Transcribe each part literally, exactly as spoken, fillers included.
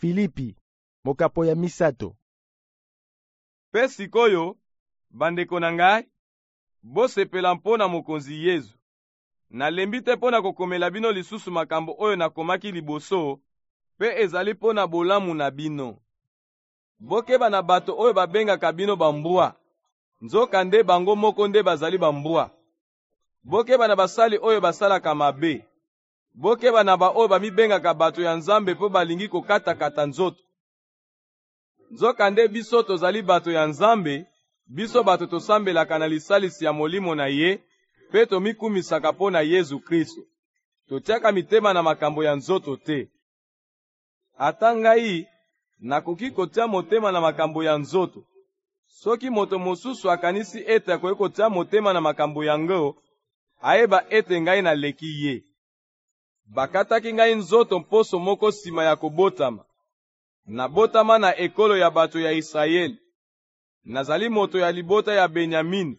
Filipi, mokapo ya misato. Pe sikoyo, bandeko na ngai, bosepela mpona mokonzi Yesu. Nalembi te mpona kokomela bino lisusu makambo oyo nakomaki liboso, pe ezali mpona bolamu na bino. Bokeba na bato oyo babengaka bino bambwa, nzoka nde bango moko nde bazali bambwa. Bokeba na basali oyo basalaka mabe. Bokeba na ba oyo bamibengaka bato ya Nzambe po balingi kokata-kata nzoto. Nzoka nde biso tozali bato ya Nzambe, biso bato tosambelaka na lisalisi ya molimo na ye, pe tomikumisaka mpo na Yesu Kristo. Totiaka mitema na makambo ya nzoto te. Ata ngai, nakoki kotia motema na makambo ya nzoto. Soki moto mosusu akanisi ete akoki kotia motema na makambo yango, ayeba ete ngai naleki ye. Bakataki ngai nzoto mposo moko sima ya kobotama. Nabotama na ekolo ya bato ya Israeli. Nazali moto ya libota ya Benyamini.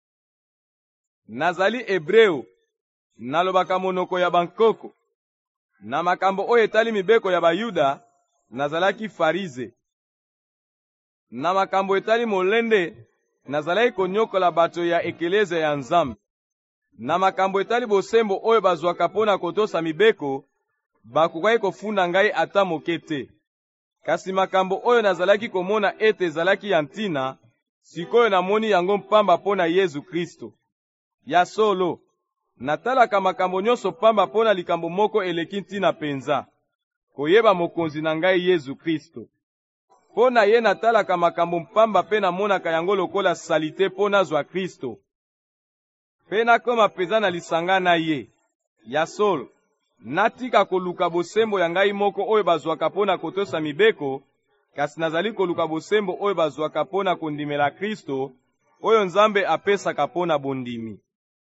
Nazali Hebreo. Nalobaka monoko ya bankoko. Na makambo oyo etali mibeko ya Bayuda, nazalaki Farize. Na makambo etali molende, nazalaki konyokola bato ya ekelezia ya Nzambe. Na makambo etali bosembo oyo bazwaka pona kotosa mibeko, bakokaki kofunda ngai ata moke te. Kasi makambo oyo nazalaki komona ete ezalaki ya ntina, sikoyo namoni yango mpamba pona Yesu Kristo. Ya solo, natalaka makambo nyonso pamba pona likambo moko eleki ntina penza, koyeba mokonzi na ngai Yesu Kristo. Pona ye natalaka makambo mpamba pe namonaka yango lokola salite pona zwa Kristo. Pe nakoma peza na lisanga na ye. Ya solo, natika koluka bosembo ya ngai moko oyo bazwaka pona kotosa mibeko, kasi nazali koluka bosembo oyo bazwaka pona kondimela Kristo, oyo Nzambe apesaka pona bondimi.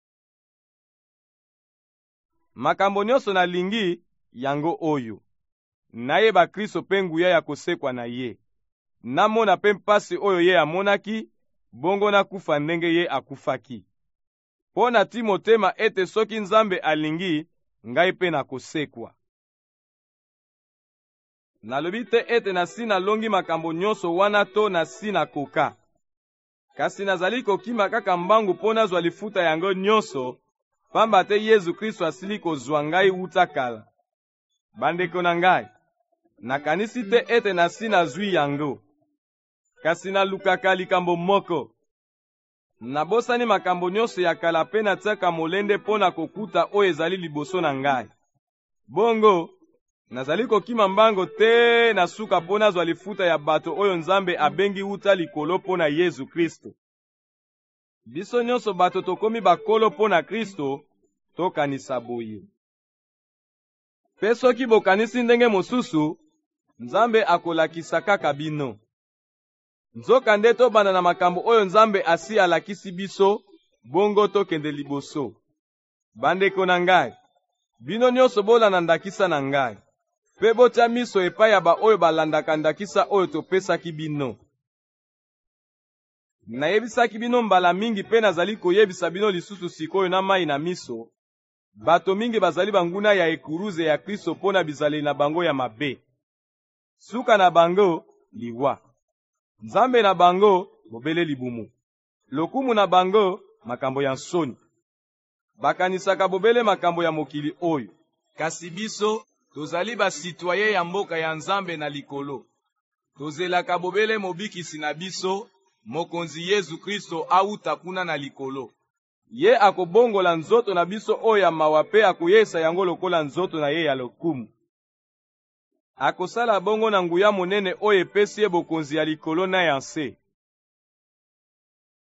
Makambo nyonso nalingi yango oyo. Nayeba Kristo pe nguya ya kosekwa na ye. Namona pe mpasi oyo ye amonaki, bongo nakufa ndenge ye akufaki. Pona ti motema ete soki Nzambe alingi, ngai pe na kosekwa. Nalobi te ete nasi nalongi makambo nyonso wana to nasi na koka. Kasi nazali kokima kaka mbangu pona zwa lifuta yango nyonso, pamba te Yesu Kristo asili kozwa ngai wuta kala. Bandeko na ngai, nakanisi te ete nasi nazwi yango. Kasi nalukaka likambo moko. Nabosani makambo nyonso ya kala pe natiaka molende pona kokuta oyo ezali liboso na ngai. Bongo, nazali kokima mbango te na suka pona zwa lifuta ya bato oyo Nzambe abengi wuta likolo pona Yesu Kristo. Biso nyonso bato tokomi bakolo pona Kristo, tokanisa boye. Pe soki bokanisi ndenge mosusu, Nzambe akolakisa kaka bino. Nzoka nde tobanda na makambo oyo Nzambe asi alakisi biso, bongo tokende liboso. Bandeko na ngai, bino nyonso bolanda ndakisa na ngai, pe botia miso epai ya ba oyo balandaka ndakisa oyo topesaki bino. Nayebisaki bino mbala mingi pe nazali koyebisa bino lisusu sikoyo na mai na miso, bato mingi bazali banguna ya ekuruze ya Kristo pona bizaleli na bango ya mabe. Suka na bango, liwa. Nzambe na bango, bobele libumu. Lokumu na bango, makambo ya nsoni. Bakanisaka bobele makambo ya mokili oyo. Kasi biso, tozali ba citoyen ya mboka ya Nzambe na likolo. Tozelaka bobele mobikisi na biso, mokonzi Yesu Kristo auta kuna na likolo. Ye akobongola nzoto na biso oyo ya mawa pe akoyesa yango lokola nzoto na ye ya lokumu. Akosala bongo na nguya monene oyo epesi ye bokonzi ya likolo na ya nse.